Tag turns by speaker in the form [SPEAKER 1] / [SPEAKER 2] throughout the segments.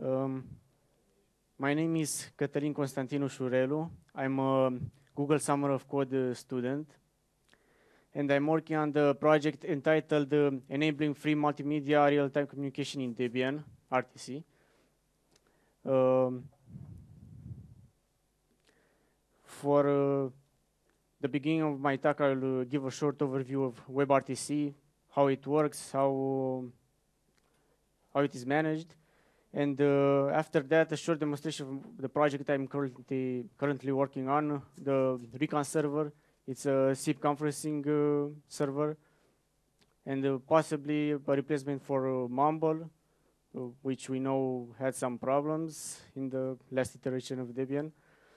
[SPEAKER 1] Um, my name is Cătălin Constantinu Șurelu. I'm a Google Summer of Code student, and I'm working on the project entitled Enabling Free Multimedia Real-Time Communication in Debian, RTC. For the beginning of my talk, I'll give a short overview of WebRTC, how it works, how it is managed. And after that, a short demonstration of the project I'm currently working on, the Recon server. It's a SIP conferencing server, and possibly a replacement for Mumble, which we know had some problems in the last iteration of Debian.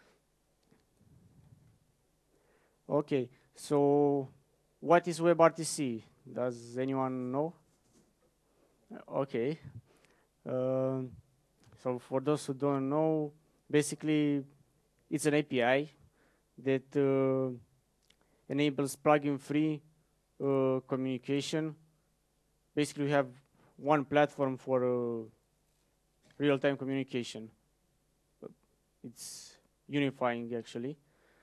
[SPEAKER 1] Okay, so what is WebRTC? Does anyone know? Okay. So for those who don't know, basically it's an API that enables plugin-free communication. Basically, we have one platform for real-time communication. It's unifying, actually.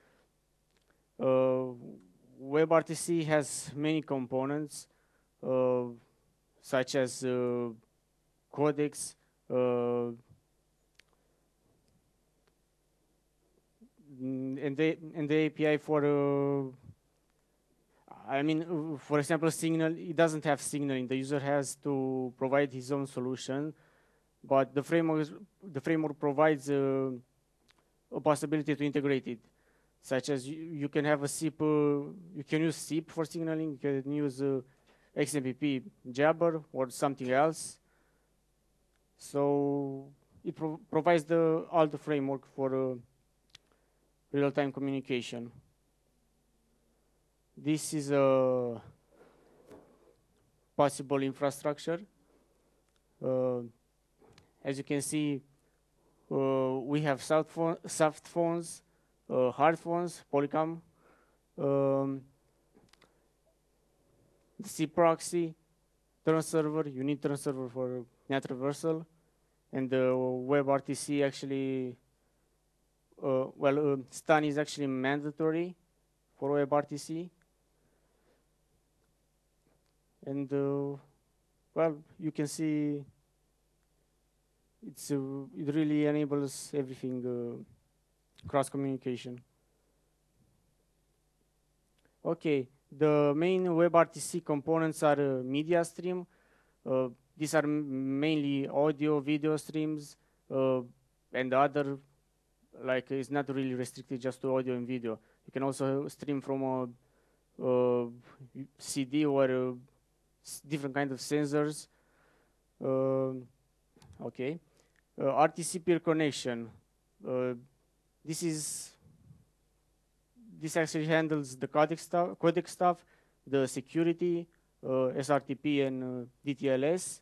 [SPEAKER 1] WebRTC has many components, such as codecs, and the API for, for example, Signal. It doesn't have signaling. The user has to provide his own solution, but the framework provides a possibility to integrate it, such as you can have a SIP. You can use SIP for signaling. You can use XMPP Jabber or something else. So it provides all the framework for real-time communication. This is a possible infrastructure. As you can see, we have soft phones, hard phones, Polycom, the SIP proxy, Tron server, unit Tron server for NAT reversal, and the WebRTC actually, Stan is actually mandatory for WebRTC. And you can see it really enables everything, cross communication. Okay, the main WebRTC components are media stream. These are mainly audio, video streams, and other, like it's not really restricted just to audio and video. You can also stream from a CD or different kind of sensors. Okay, RTC peer connection. This actually handles the codec stuff, the security, SRTP and DTLS.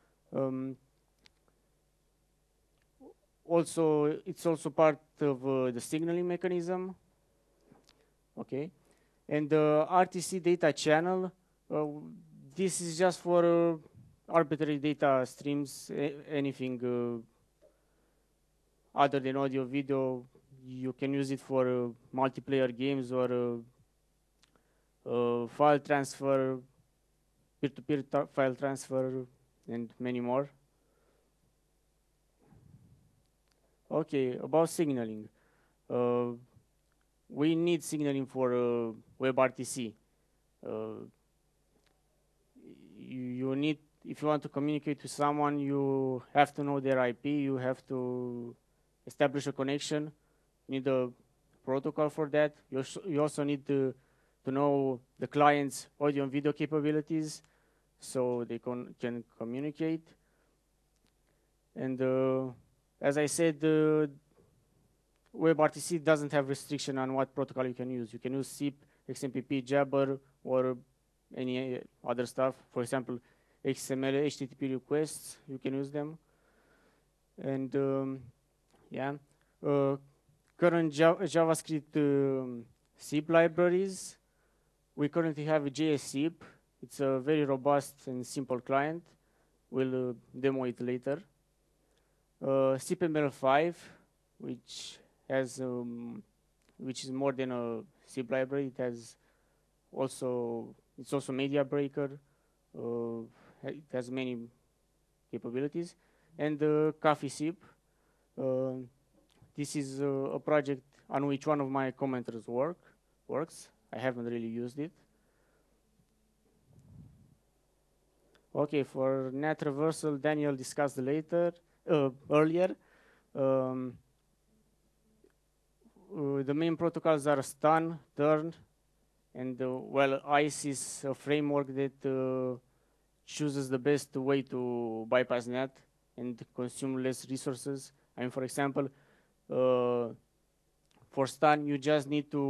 [SPEAKER 1] It's also part of the signaling mechanism. Okay, and the RTC data channel. This is just for arbitrary data streams, anything other than audio, video. You can use it for multiplayer games or file transfer, peer-to-peer file transfer, and many more. Okay, about signaling. We need signaling for WebRTC. You need, if you want to communicate with someone, you have to know their IP. You have to establish a connection. You need a protocol for that. You also need to know the client's audio and video capabilities, so they can communicate. And as I said, WebRTC doesn't have restriction on what protocol you can use. You can use SIP, XMPP, Jabber, or any other stuff. For example, XML, HTTP requests, you can use them. And current JavaScript SIP libraries. We currently have a JSIP. It's a very robust and simple client. We'll demo it later. cpml5, which has which is more than a zip library. It's also media breaker. It has many capabilities. And Coffee zip. This is a project on which one of my commenters works. I haven't really used it. Okay, for net reversal, Daniel discussed earlier. Um, the main protocols are stun, turn, and well, ICE is a framework that chooses the best way to bypass net and consume less resources. I mean, for example, for stun, you just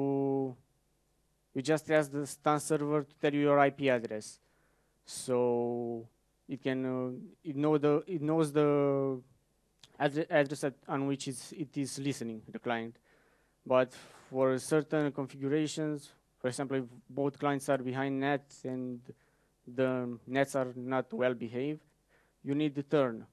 [SPEAKER 1] ask the stun server to tell you your IP address, so it knows the address on which it is listening, the client. But for certain configurations, for example, if both clients are behind nets and the nets are not well behaved, you need the turn.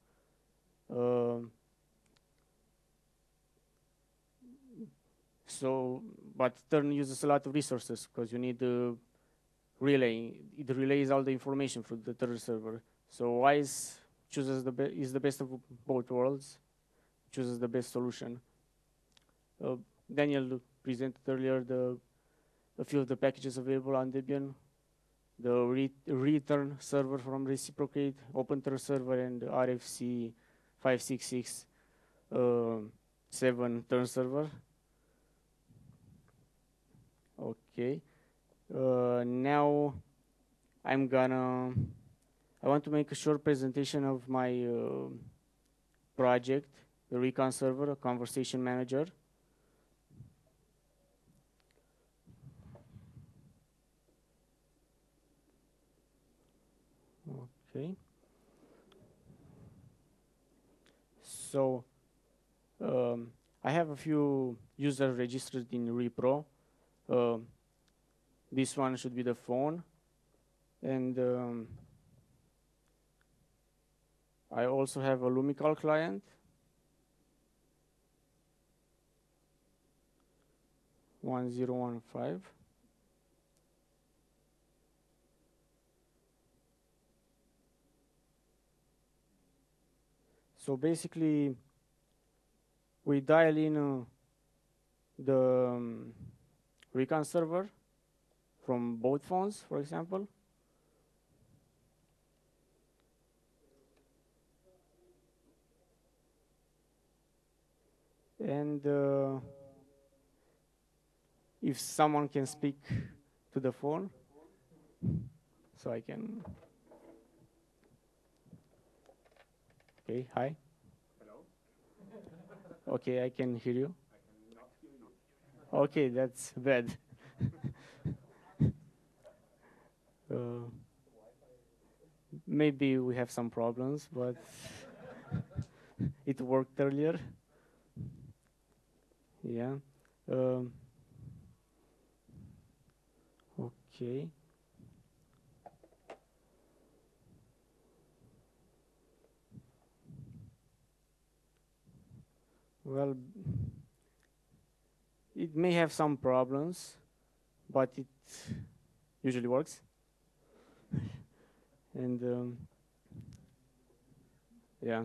[SPEAKER 1] But turn uses a lot of resources because you need the relay. It relays all the information from the third server. So WISE is the best of both worlds, chooses the best solution. Daniel presented earlier a few of the packages available on Debian. The return server from Reciprocate, OpenTurn server, and RFC 566 7 turn server. Okay. Now I want to make a short presentation of my project, the Recon server, a conversation manager. Okay. So I have a few users registered in repro. This one should be the phone, and I also have a Lumical client. 1015. So basically, we dial in the Recon server from both phones, for example. And if someone can speak to the phone, so I can. Okay, hi.
[SPEAKER 2] Hello.
[SPEAKER 1] Okay, I can hear you.
[SPEAKER 2] I cannot hear you.
[SPEAKER 1] Okay, that's bad. Maybe we have some problems, but it worked earlier. Yeah. Okay. Well, it may have some problems, but it usually works. And yeah.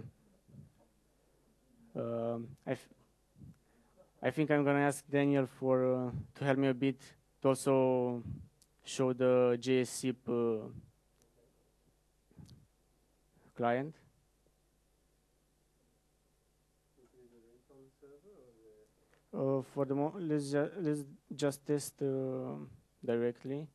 [SPEAKER 1] I think I'm gonna ask Daniel to help me a bit to also show the JSZip client. For the let's just test directly.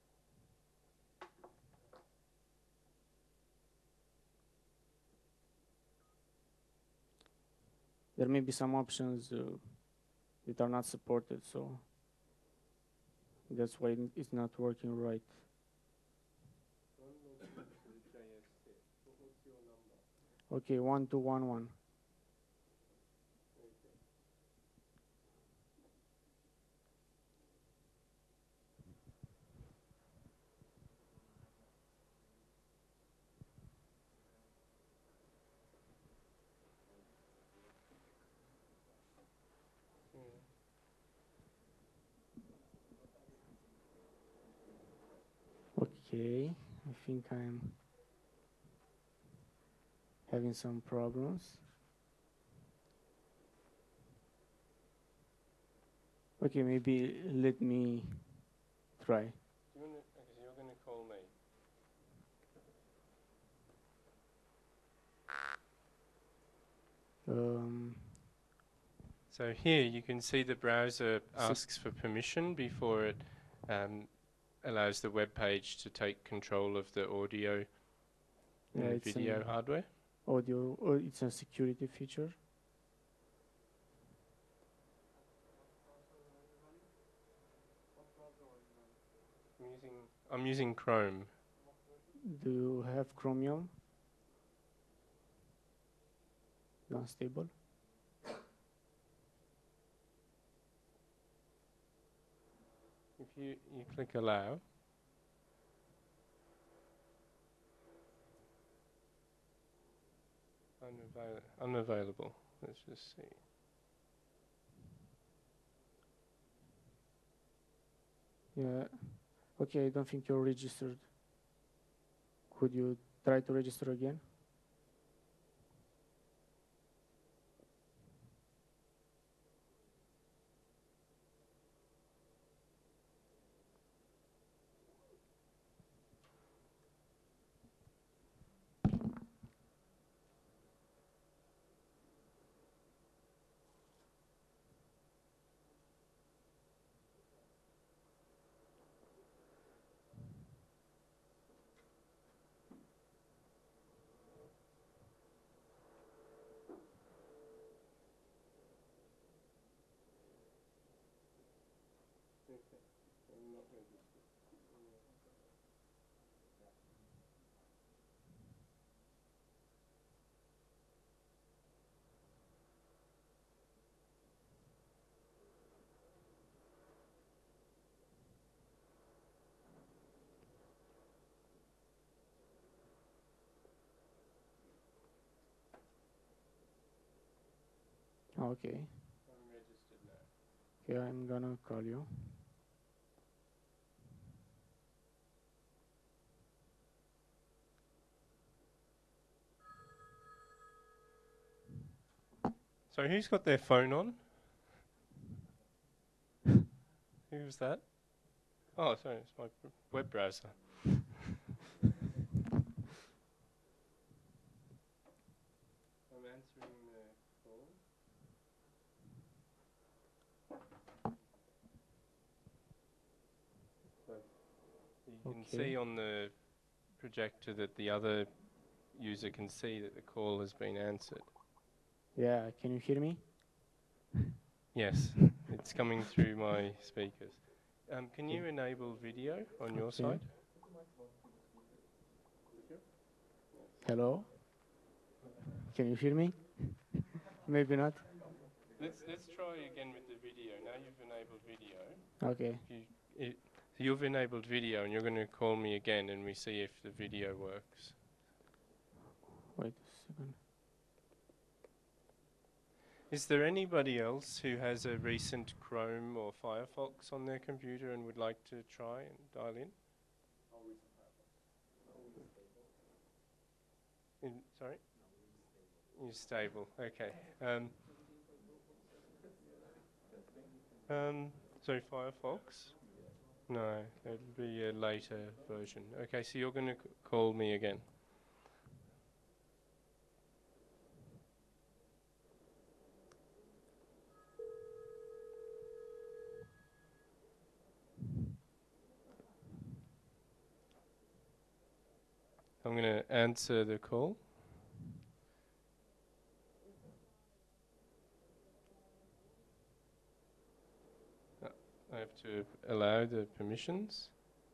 [SPEAKER 1] There may be some options that are not supported, so that's why it's not working right. Okay, 1211. Okay, I think I'm having some problems. Okay, maybe let me try.
[SPEAKER 3] Okay, so you're going to call me. So here you can see the browser asks for permission before it allows the web page to take control of the audio and the
[SPEAKER 1] it's
[SPEAKER 3] video
[SPEAKER 1] an
[SPEAKER 3] hardware.
[SPEAKER 1] audio, it's a security feature.
[SPEAKER 3] I'm using Chrome.
[SPEAKER 1] Do you have Chromium? Unstable.
[SPEAKER 3] If you click allow, unavailable. Let's just see.
[SPEAKER 1] Yeah. Okay, I don't think you're registered. Could you try to register again? Okay.
[SPEAKER 3] I'm registered now.
[SPEAKER 1] Okay, I'm gonna call you.
[SPEAKER 3] So who's got their phone on? Who's that? Oh, sorry, it's my web browser. I'm answering the call. So you can see on the projector that the other user can see that the call has been answered.
[SPEAKER 1] Yeah, can you hear me?
[SPEAKER 3] Yes, it's coming through my speakers. Can you enable video on your side?
[SPEAKER 1] Hello? Can you hear me? Maybe not.
[SPEAKER 3] Let's try again with the video. Now you've enabled video.
[SPEAKER 1] Okay.
[SPEAKER 3] You've enabled video, and you're going to call me again, and we see if the video works.
[SPEAKER 1] Wait a second.
[SPEAKER 3] Is there anybody else who has a recent Chrome or Firefox on their computer and would like to try and dial in? Sorry? You're stable. Okay. Sorry, Firefox? No, it'll be a later version. Okay, so you're going to call me again. I'm going to answer the call. I have to allow the permissions.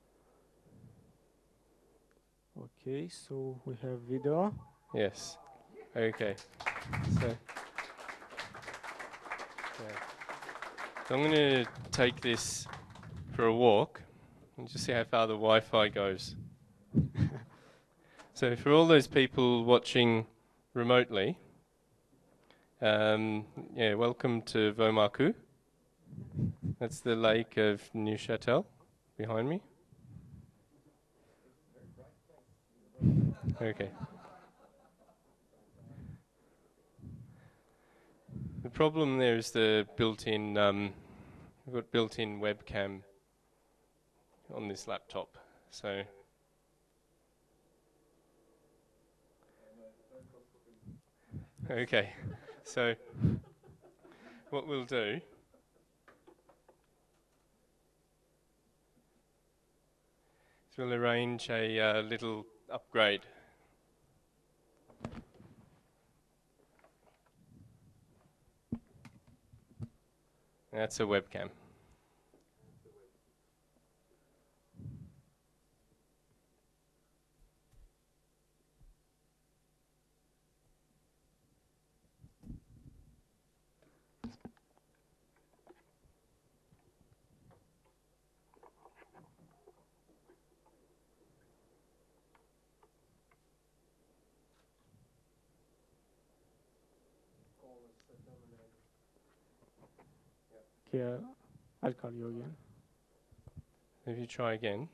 [SPEAKER 1] Okay, so we have video.
[SPEAKER 3] Yes. Okay. So, so I'm going to take this for a walk and just see how far the Wi-Fi goes. So for all those people watching remotely, welcome to Vaumarcou. That's the lake of Neuchâtel behind me. Okay. The problem there is the built-in, we've got built-in webcam on this laptop, so. Okay, so what we'll do is we'll arrange a little upgrade. That's a webcam.
[SPEAKER 1] Okay, I'll call you again.
[SPEAKER 3] If you try again.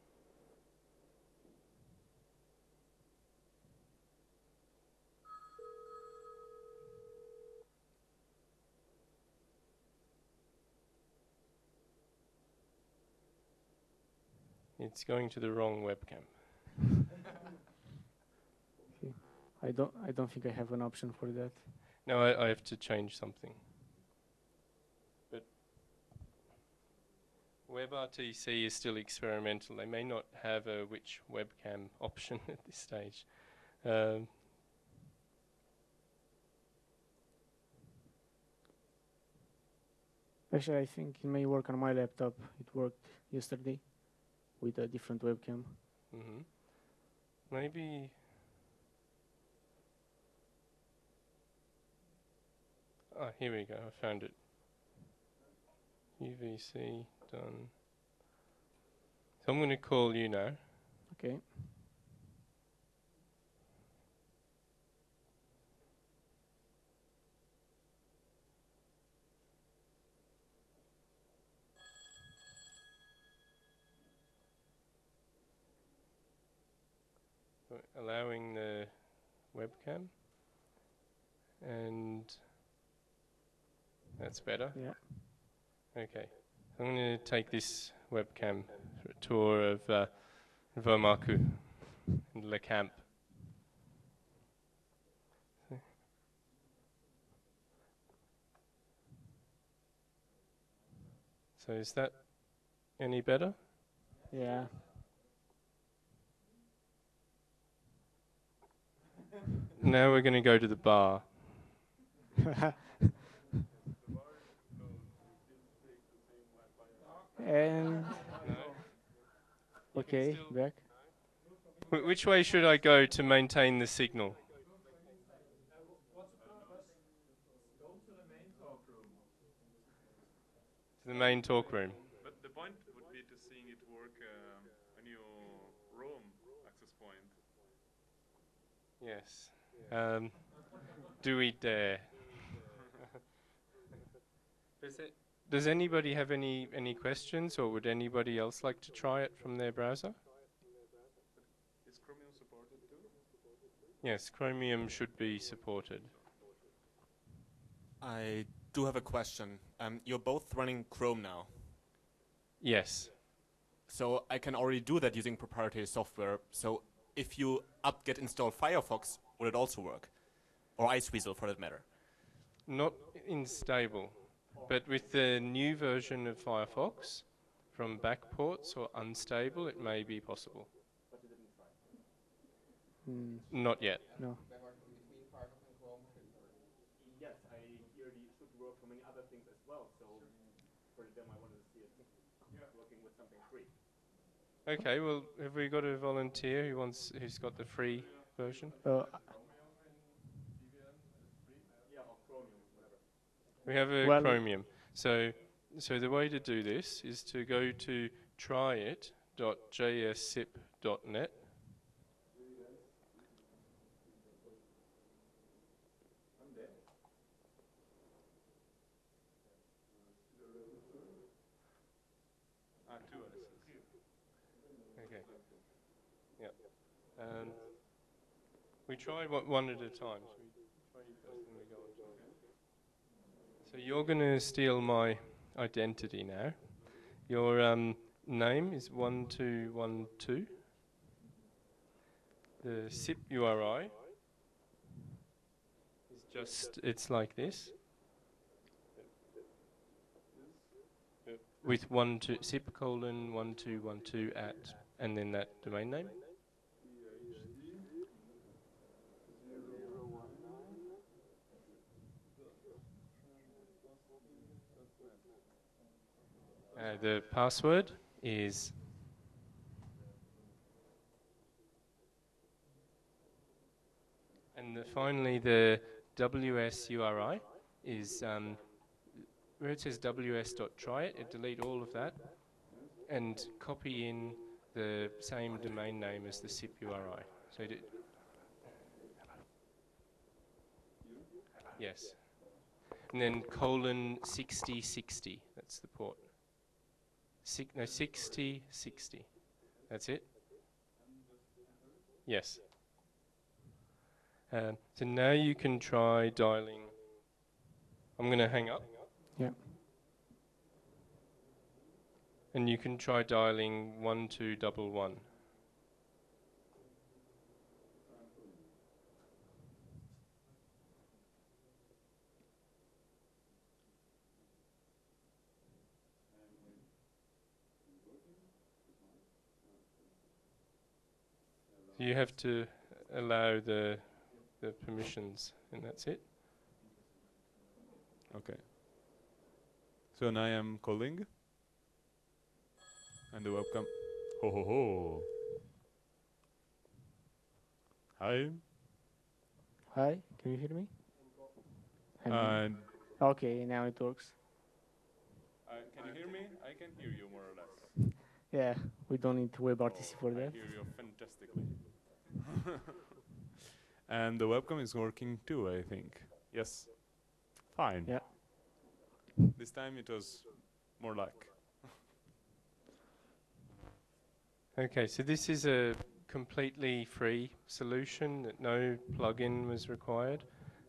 [SPEAKER 3] It's going to the wrong webcam.
[SPEAKER 1] Okay. I don't think I have an option for that.
[SPEAKER 3] No, I have to change something. But WebRTC is still experimental. They may not have a which webcam option at this stage.
[SPEAKER 1] Actually, I think it may work on my laptop. It worked yesterday with a different webcam.
[SPEAKER 3] Mm-hmm. Maybe. Ah, here we go. I found it. UVC done. So I'm going to call you now.
[SPEAKER 1] Okay.
[SPEAKER 3] Allowing the webcam, and that's better.
[SPEAKER 1] Yeah.
[SPEAKER 3] Okay, I'm going to take this webcam for a tour of Vomaku and Le Camp. So is that any better?
[SPEAKER 1] Yeah.
[SPEAKER 3] Now we're going to go to the bar.
[SPEAKER 1] And
[SPEAKER 3] No?
[SPEAKER 1] okay,
[SPEAKER 3] still-
[SPEAKER 1] back.
[SPEAKER 3] Which way should I go to maintain the signal? To the main talk room.
[SPEAKER 2] But the point would be to seeing it work when you roam access point.
[SPEAKER 3] Yes. Do we dare? Does anybody have any questions, or would anybody else like to try it from their browser?
[SPEAKER 2] Is Chromium supported too?
[SPEAKER 3] Yes, Chromium should be supported.
[SPEAKER 4] I do have a question. You're both running Chrome now,
[SPEAKER 3] Yes.
[SPEAKER 4] so I can already do that using proprietary software. So if you apt-get install Firefox, would it also work? Or Iceweasel for that matter?
[SPEAKER 3] Not unstable, but with the new version of Firefox, from backports or unstable, it may be possible. Not yet.
[SPEAKER 1] No.
[SPEAKER 5] Yes, I hear it should work for many other things as well. So for them, I wanted to see it working with something free.
[SPEAKER 3] Okay, well, have we got a volunteer who's got the free version? We have a
[SPEAKER 1] Well-
[SPEAKER 3] Chromium. So the way to do this is to go to tryit.jssip.net. Okay. Yep. We try one at a time. So we try you first, then we go on to it. So you're going to steal my identity now. Your name is 1212. The SIP URI is just, it's like this. With SIP colon 1212 at, and then that domain name. The password is and finally the WS URI is where it says ws.tryit, delete all of that and copy in the same domain name as the SIP URI. So yes. And then colon 6060, that's the port. 6060. That's it? Yes. So now you can try dialing. I'm going to hang up.
[SPEAKER 1] Yeah.
[SPEAKER 3] And you can try dialing 1211. You have to allow the permissions, and that's it.
[SPEAKER 6] Okay. So now I am calling. And the webcam. Ho ho ho. Hi.
[SPEAKER 1] Hi, can you hear me?
[SPEAKER 6] And
[SPEAKER 1] Okay, now it works.
[SPEAKER 6] can you hear me? I can hear you more or less.
[SPEAKER 1] Yeah, we don't need WebRTC for
[SPEAKER 6] I
[SPEAKER 1] that.
[SPEAKER 6] hear you fantastically. And the webcam is working too, I think. Yes. Fine.
[SPEAKER 1] Yeah.
[SPEAKER 6] This time it was more luck.
[SPEAKER 3] Okay, so this is a completely free solution that no plugin was required.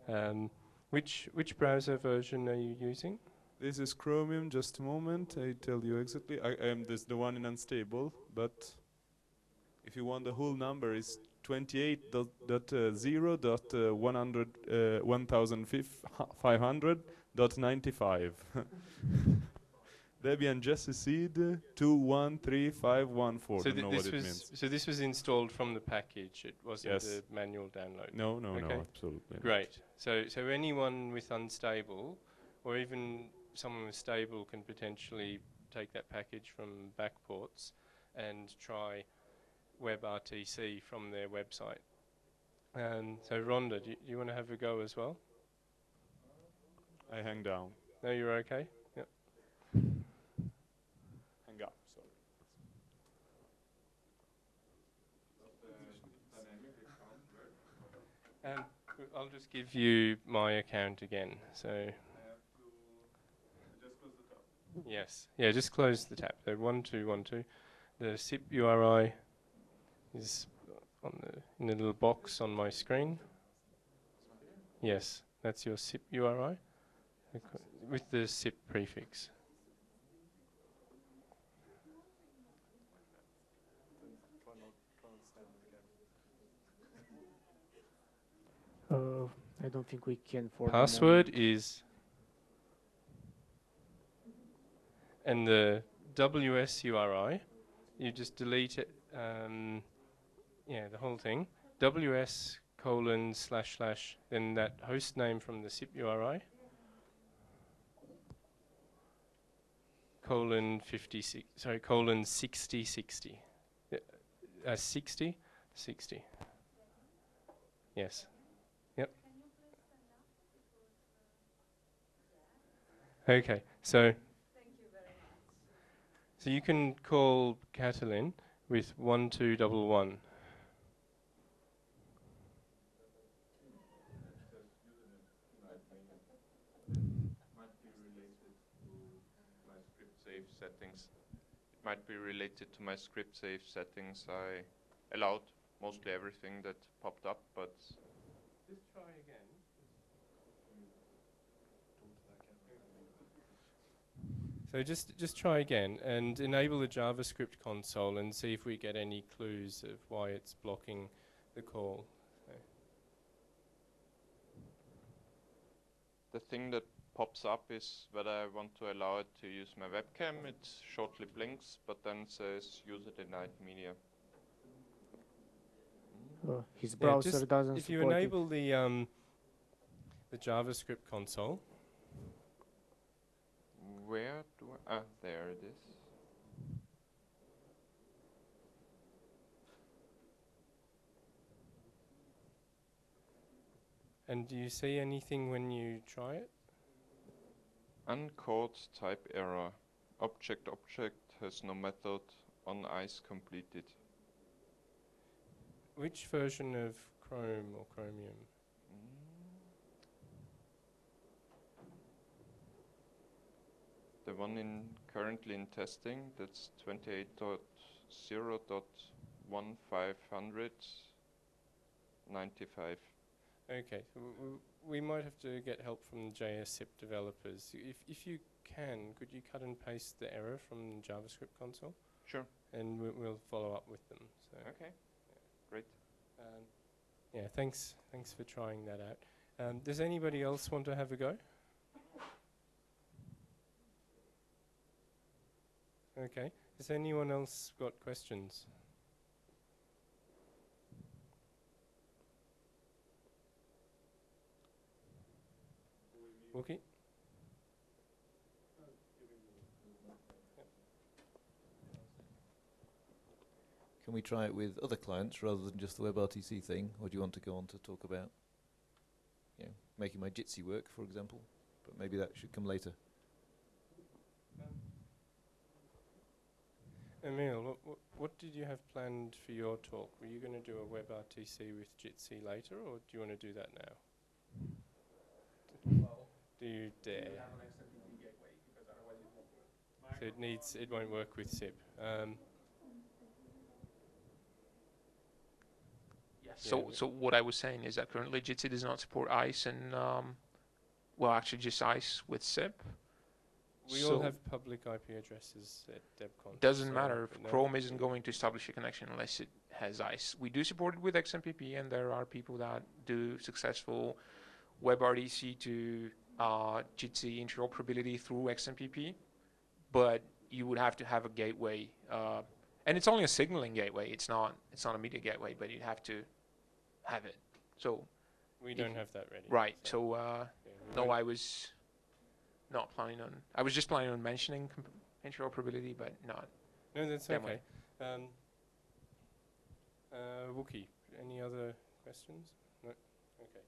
[SPEAKER 3] Which browser version are you using?
[SPEAKER 6] This is Chromium, just a moment, I tell you exactly. This is the one in unstable, but if you want the whole number is 28.0.1500.95. Debian Jesse Seed 213514.
[SPEAKER 3] So
[SPEAKER 6] Don't know what it means.
[SPEAKER 3] So this was installed from the package. It wasn't
[SPEAKER 6] Yes.
[SPEAKER 3] a manual download.
[SPEAKER 6] No, no,
[SPEAKER 3] Okay.
[SPEAKER 6] no, absolutely not.
[SPEAKER 3] Great. So anyone with unstable, or even someone with stable, can potentially take that package from backports and try WebRTC from their website. So Rhonda, do you want to have a go as well?
[SPEAKER 6] I hang down.
[SPEAKER 3] No, you're okay? Yep.
[SPEAKER 6] Hang up, sorry.
[SPEAKER 3] I'll just give you my account again. So yes, yeah, just close the tab. So 1212. The SIP URI is in the little box on my screen. Yes, that's your SIP URI with the SIP prefix.
[SPEAKER 1] I don't think we can for
[SPEAKER 3] Password is, and the WS URI, you just delete it, yeah, the whole thing. WS colon / then that host name from the SIP URI, colon 56, sorry, colon 6060. 60? 60. Yes. Yep. Okay, so so you can call Catalin with 1211.
[SPEAKER 7] Settings. It might be related to my script save settings I allowed mostly everything that popped up, but
[SPEAKER 3] Just try again. So just try again and enable the JavaScript console and see if we get any clues of why it's blocking the call. So
[SPEAKER 7] the thing that pops up is whether I want to allow it to use my webcam. It shortly blinks, but then says user denied media.
[SPEAKER 1] His
[SPEAKER 3] yeah,
[SPEAKER 1] browser
[SPEAKER 3] just
[SPEAKER 1] doesn't
[SPEAKER 3] if you
[SPEAKER 1] support
[SPEAKER 3] enable the JavaScript console,
[SPEAKER 7] Where do I? Ah, there it is.
[SPEAKER 3] and do you see anything when you try it?
[SPEAKER 7] Uncaught type error. Object has no method on ice completed.
[SPEAKER 3] Which version of Chrome or Chromium?
[SPEAKER 7] The one currently in testing, that's 28.0.1595.
[SPEAKER 3] Okay, so we might have to get help from JSIP developers. If you can, could you cut and paste the error from the JavaScript console?
[SPEAKER 7] Sure.
[SPEAKER 3] And we'll follow up with them. So
[SPEAKER 7] Okay. Great.
[SPEAKER 3] yeah, thanks for trying that out. Does anybody else want to have a go? Okay. Has anyone else got questions? Okay.
[SPEAKER 8] Can we try it with other clients rather than just the WebRTC thing, or do you want to go on to talk about, making my Jitsi work, for example? But maybe that should come later.
[SPEAKER 3] Emil, what did you have planned for your talk? Were you going to do a WebRTC with Jitsi later, or do you want to do that now? Do you dare? So it won't work with SIP.
[SPEAKER 9] So what I was saying is that currently Jitsi does not support ICE and, well, actually just ICE with SIP.
[SPEAKER 3] We all have public IP addresses at DebConf.
[SPEAKER 9] Doesn't matter. Chrome isn't going to establish a connection unless it has ICE. We do support it with XMPP, and there are people that do successful WebRTC to Jitsi interoperability through XMPP, but you would have to have a gateway, and it's only a signaling gateway. It's not a media gateway, but you'd have to have it. So
[SPEAKER 3] we don't have that ready.
[SPEAKER 9] Right. So no, I was not planning on. I was just planning on mentioning interoperability, but not.
[SPEAKER 3] No, that's okay. Wookie, any other questions? No. Okay.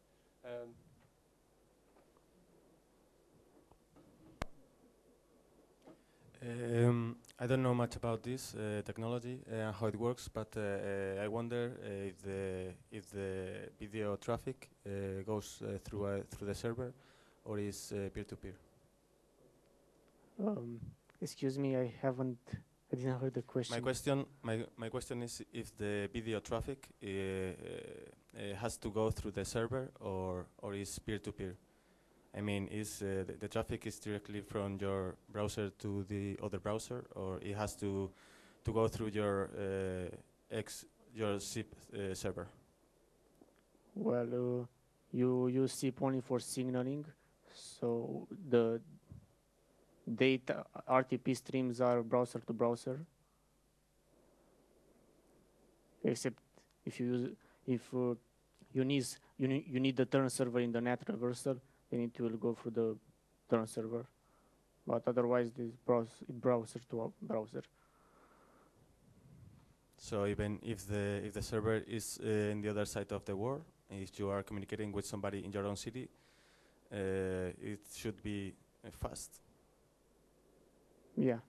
[SPEAKER 10] I don't know much about this technology and how it works, but I wonder if the video traffic goes through the server or is peer-to-peer.
[SPEAKER 1] Excuse me, I didn't hear the question.
[SPEAKER 10] My question is if the video traffic has to go through the server or is peer-to-peer. I mean, is the traffic is directly from your browser to the other browser, or it has to go through your SIP server?
[SPEAKER 1] Well, you use SIP only for signaling, so the data RTP streams are browser to browser. Except if you need the turn server in the NAT reversal, then it will go through the turn server. But otherwise, this browser to browser.
[SPEAKER 10] So even if the server is in the other side of the world, if you are communicating with somebody in your own city, it should be fast.
[SPEAKER 1] Yeah.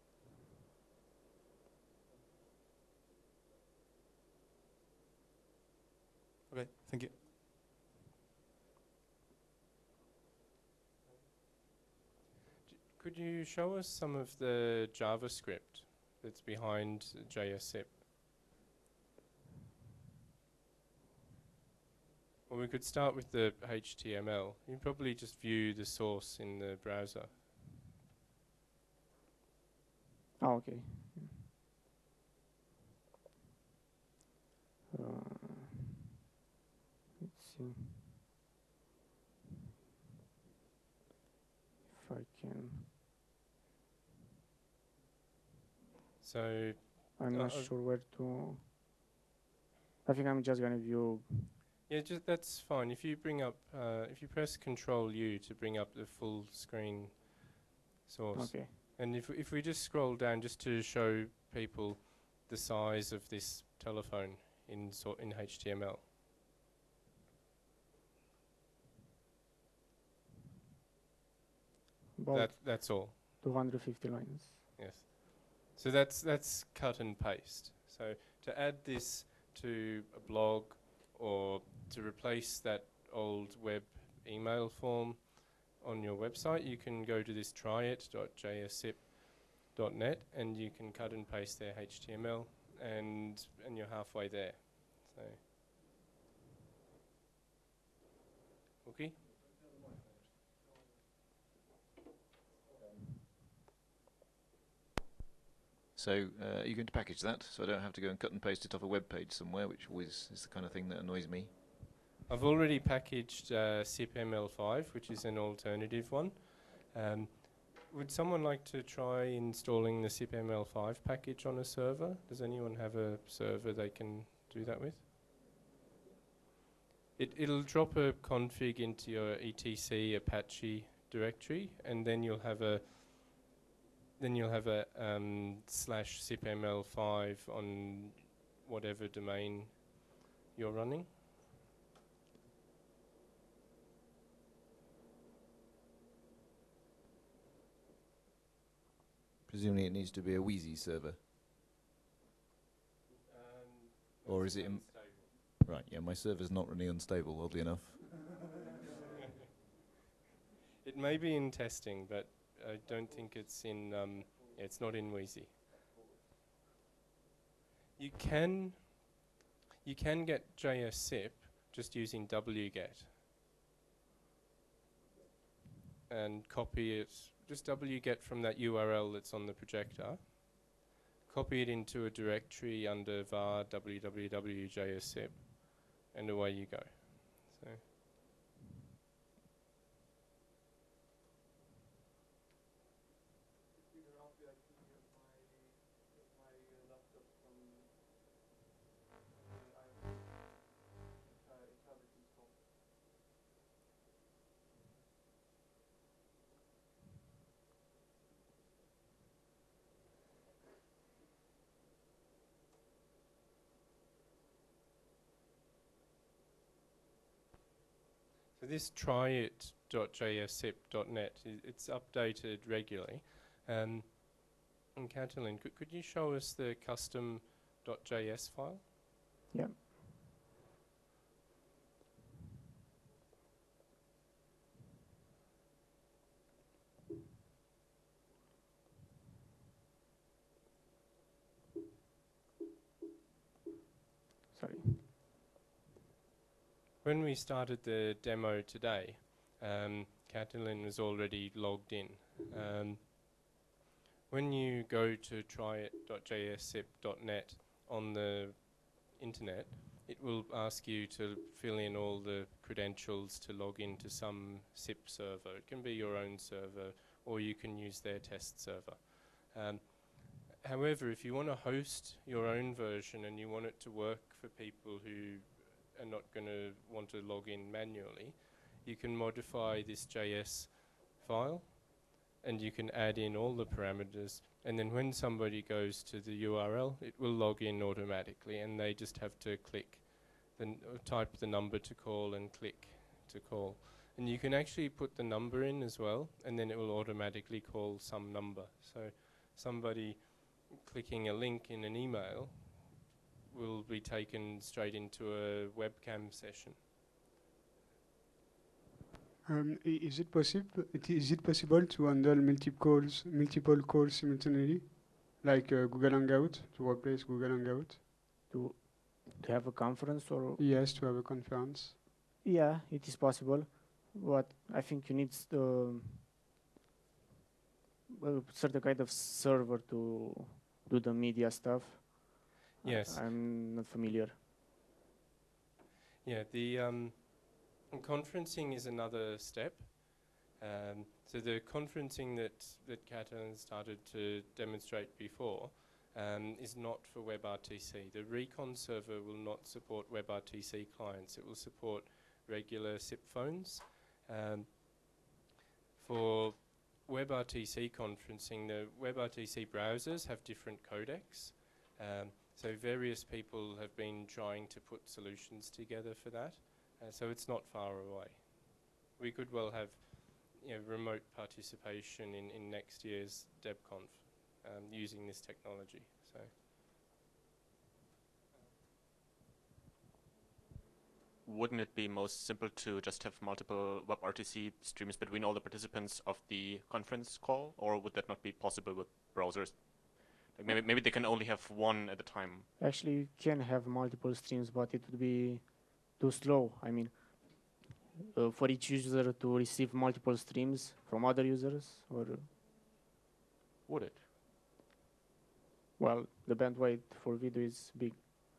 [SPEAKER 10] Okay, thank you.
[SPEAKER 3] Could you show us some of the JavaScript that's behind JSIP? Or we could start with the HTML. You probably just view the source in the browser.
[SPEAKER 1] Oh, okay. Let's see if I can.
[SPEAKER 3] So
[SPEAKER 1] I'm not sure where to. I think I'm just gonna view.
[SPEAKER 3] yeah, just that's fine. If you bring up, if you press Control U to bring up the full screen source,
[SPEAKER 1] Okay.
[SPEAKER 3] and if we just scroll down just to show people the size of this telephone in HTML.
[SPEAKER 1] About
[SPEAKER 3] That's all.
[SPEAKER 1] 250 lines.
[SPEAKER 3] Yes. So that's cut and paste. So to add this to a blog or to replace that old web email form on your website, you can go to this tryit.jsip.net and you can cut and paste their HTML and you're halfway there. So okay.
[SPEAKER 8] So are you going to package that so I don't have to go and cut and paste it off a web page somewhere, which always is the kind of thing that annoys me?
[SPEAKER 3] I've already packaged SIP-ML5, which is an alternative one. Would someone like to try installing the SIP-ML5 package on a server? Does anyone have a server they can do that with? It'll drop a config into your etc Apache directory, and then you'll have a slash SIP-ML5 on whatever domain you're running.
[SPEAKER 8] Presumably it needs to be a Wheezy server. Or is it... Right, yeah, my server's not really unstable, oddly enough.
[SPEAKER 3] It may be in testing, but I don't think it's in... it's not in Wheezy. You can get JS-SIP just using wget and copy it. Just wget from that URL that's on the projector, copy it into a directory under var www.jssip, and away you go. So. So this tryit.jssip.net, it's updated regularly. And Catalin, could you show us the custom.js file?
[SPEAKER 1] Yeah. Sorry.
[SPEAKER 3] When we started the demo today, Catalin was already logged in. When you go to tryit.jssip.net on the internet, it will ask you to fill in all the credentials to log into some SIP server. It can be your own server, or you can use their test server. However, if you want to host your own version and you want it to work for people who are not going to want to log in manually, you can modify this JS file and you can add in all the parameters, and then when somebody goes to the URL, it will log in automatically, and they just have to click, type the number to call and click to call. And you can actually put the number in as well, and then it will automatically call some number. So somebody clicking a link in an email will be taken straight into a webcam session.
[SPEAKER 11] Is it possible to handle multiple calls simultaneously, like Google Hangout, to replace Google Hangout?
[SPEAKER 1] To have a conference or?
[SPEAKER 11] Yes, to have a conference.
[SPEAKER 1] Yeah, it is possible, but I think you need a certain kind of server to do the media stuff.
[SPEAKER 3] Yes.
[SPEAKER 1] I'm not familiar.
[SPEAKER 3] Yeah, the conferencing is another step. So the conferencing that Catalan started to demonstrate before is not for WebRTC. The Recon server will not support WebRTC clients. It will support regular SIP phones. For WebRTC conferencing, the WebRTC browsers have different codecs. So various people have been trying to put solutions together for that. So it's not far away. We could well have remote participation in next year's DebConf using this technology. So.
[SPEAKER 4] Wouldn't it be most simple to just have multiple WebRTC streams between all the participants of the conference call, or would that not be possible with browsers? Like maybe they can only have one at a time.
[SPEAKER 1] Actually, you can have multiple streams, but it would be too slow. I mean, for each user to receive multiple streams from other users, or
[SPEAKER 4] would it?
[SPEAKER 1] Well, the bandwidth for video is big.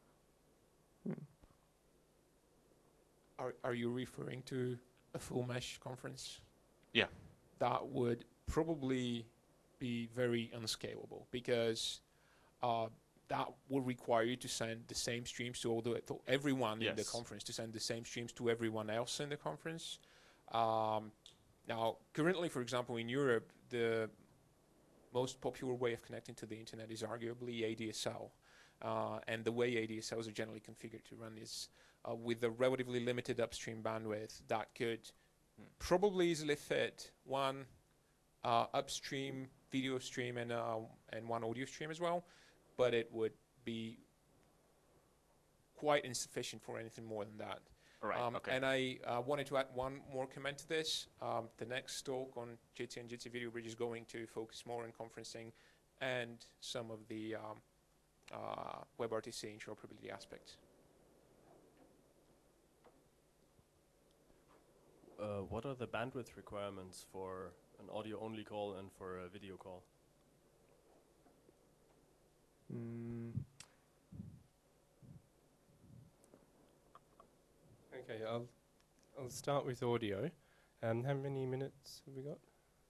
[SPEAKER 9] Are you referring to a full mesh conference?
[SPEAKER 4] Yeah.
[SPEAKER 9] That would probably be very unscalable because that will require you to send the same streams to everyone in the conference, to send the same streams to everyone else in the conference. Now, currently, for example, in Europe, the most popular way of connecting to the internet is arguably ADSL. And the way ADSLs are generally configured to run is with a relatively limited upstream bandwidth that could probably easily fit one upstream video stream and one audio stream as well, but it would be quite insufficient for anything more than that.
[SPEAKER 4] Right, okay.
[SPEAKER 9] And I wanted to add one more comment to this. The next talk on Jitsi and Jitsi Video Bridge is going to focus more on conferencing and some of the WebRTC interoperability aspects.
[SPEAKER 10] What are the bandwidth requirements for an audio-only call and for a video call?
[SPEAKER 3] Okay, I'll start with audio. How many minutes have we got?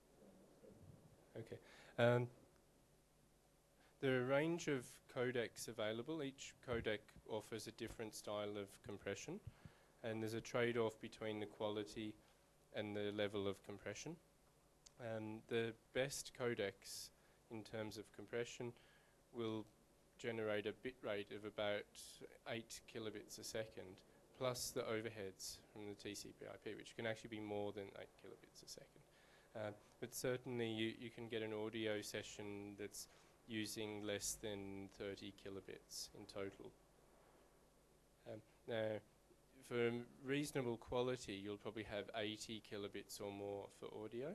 [SPEAKER 3] Okay. There are a range of codecs available. Each codec offers a different style of compression, and there's a trade-off between the quality and the level of compression. The best codecs in terms of compression will generate a bit rate of about 8 kilobits a second, plus the overheads from the TCP/IP, which can actually be more than 8 kilobits a second. But certainly you can get an audio session that's using less than 30 kilobits in total. Now, for reasonable quality, you'll probably have 80 kilobits or more for audio.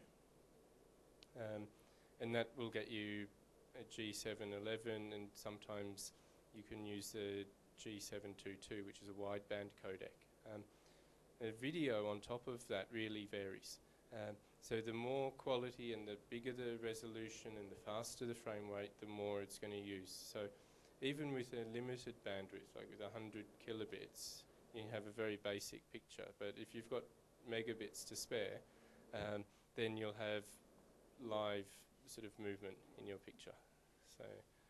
[SPEAKER 3] And that will get you a G711, and sometimes you can use the G722, which is a wideband codec. The video on top of that really varies. So the more quality and the bigger the resolution and the faster the frame rate, the more it's going to use. So even with a limited bandwidth, like with 100 kilobits, you have a very basic picture. But if you've got megabits to spare, then you'll have live sort of movement in your picture. So,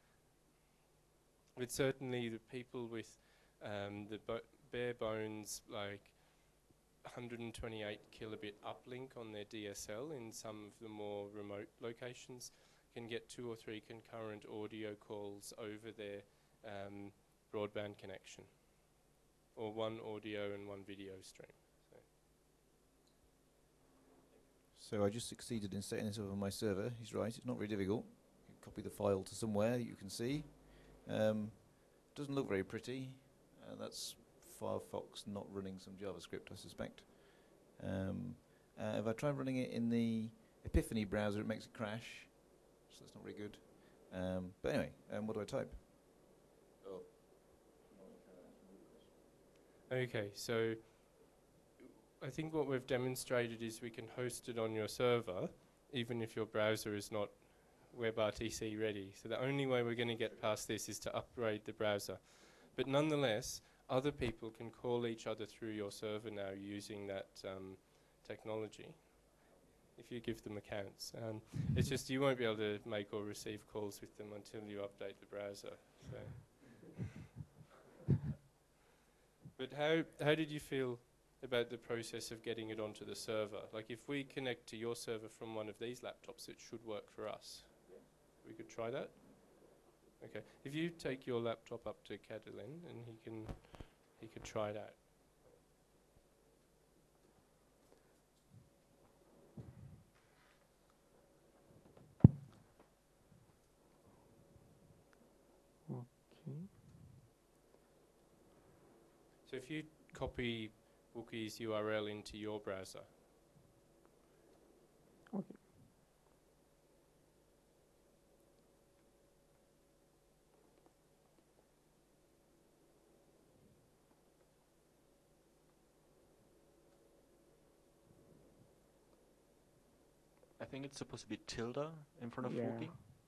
[SPEAKER 3] but certainly the people with the bare bones, like 128 kilobit uplink on their DSL in some of the more remote locations can get 2 or 3 concurrent audio calls over their broadband connection, or one audio and one video stream.
[SPEAKER 8] So I just succeeded in setting this up on my server. He's right, it's not very difficult. You copy the file to somewhere you can see. Doesn't look very pretty. That's Firefox not running some JavaScript, I suspect. If I try running it in the Epiphany browser, it makes it crash. So that's not very good. But anyway, what do I type?
[SPEAKER 3] Okay, so I think what we've demonstrated is we can host it on your server, even if your browser is not WebRTC ready. So the only way we're going to get past this is to upgrade the browser. But nonetheless, other people can call each other through your server now using that technology, if you give them accounts. It's just you won't be able to make or receive calls with them until you update the browser. So. But how did you feel about the process of getting it onto the server? Like if we connect to your server from one of these laptops, it should work for us. We could try that? Okay. If you take your laptop up to Catalin and he could try it out.
[SPEAKER 1] Okay.
[SPEAKER 3] So if you copy Wookie's URL into your browser.
[SPEAKER 1] Okay.
[SPEAKER 4] I think it's supposed to be tilde in front of
[SPEAKER 1] Yeah.
[SPEAKER 4] Wookie.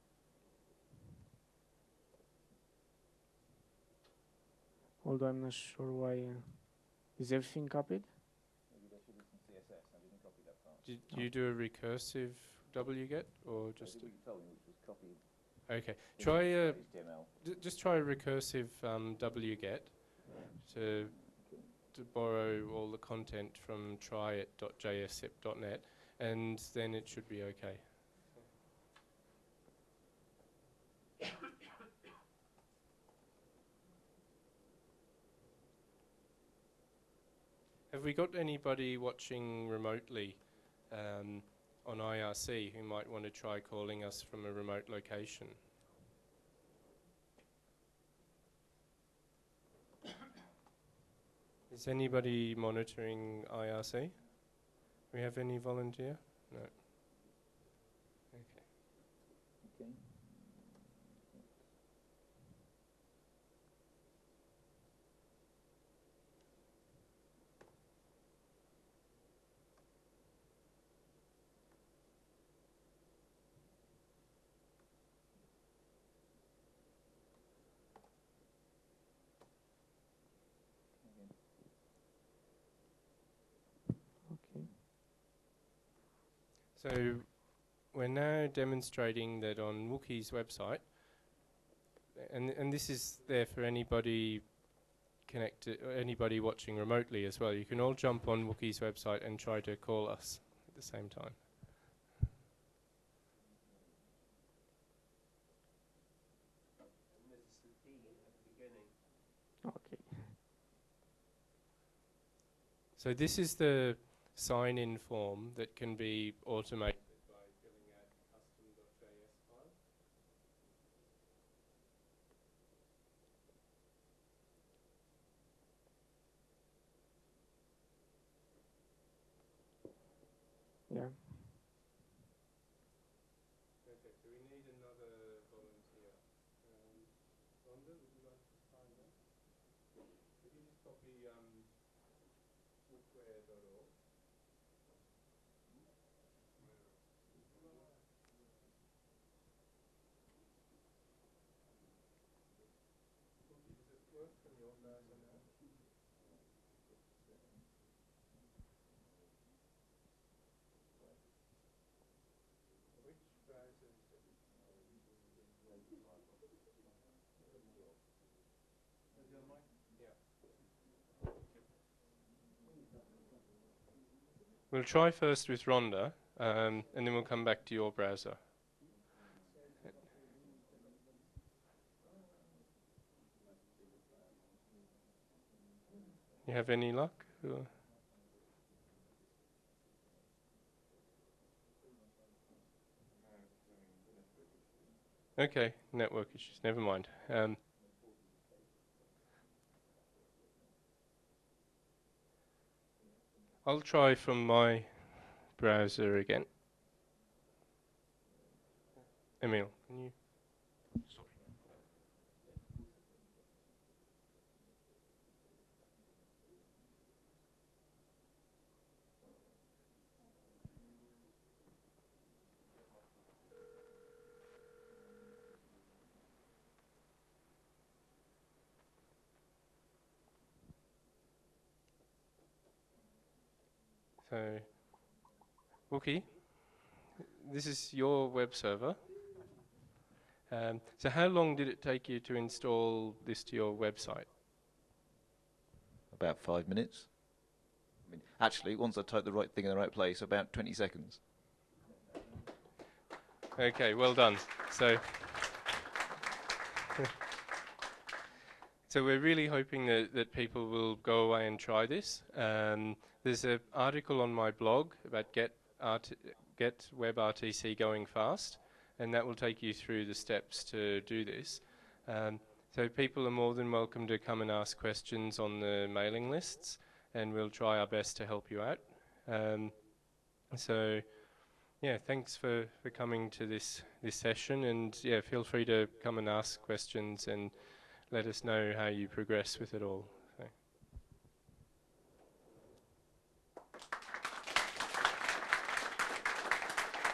[SPEAKER 1] Although I'm not sure why. Is everything copied?
[SPEAKER 8] Maybe there should be some CSS. I didn't copy that part.
[SPEAKER 3] Did you do a recursive wget or just?
[SPEAKER 8] I did what you told me, which was copied.
[SPEAKER 3] Okay. Try a.
[SPEAKER 8] HTML.
[SPEAKER 3] Just try a recursive wget to borrow all the content from tryit.jsip.net, and then it should be okay. Have we got anybody watching remotely on IRC who might want to try calling us from a remote location? Is anybody monitoring IRC? We have any volunteer? No. Okay.
[SPEAKER 8] Okay.
[SPEAKER 1] Okay.
[SPEAKER 3] So we're now demonstrating that on Wookie's website, and this is there for anybody connected, anybody watching remotely as well. You can all jump on Wookie's website and try to call us at the same time.
[SPEAKER 1] Okay.
[SPEAKER 3] So this is the sign-in form that can be automated by filling out a custom.js file.
[SPEAKER 1] Yeah.
[SPEAKER 3] Okay, so we need another volunteer. Rhonda, would you like to sign that? If you just copy bookware.org. Does it work from your browser now? Which browser is it? Yeah. We'll try first with Rhonda, and then we'll come back to your browser. You have any luck? Or? Okay, network issues. Never mind. I'll try from my browser again. Emil, can you? Sorry. So, Wookie, this is your web server. So how long did it take you to install this to your website?
[SPEAKER 8] About 5 minutes. I mean, actually, once I type the right thing in the right place, about 20 seconds.
[SPEAKER 3] Okay, well done. So, so we're really hoping that people will go away and try this. There's an article on my blog about get WebRTC going fast, and that will take you through the steps to do this. So people are more than welcome to come and ask questions on the mailing lists, and we'll try our best to help you out. So, yeah, thanks for coming to this session, and yeah, feel free to come and ask questions and let us know how you progress with it all.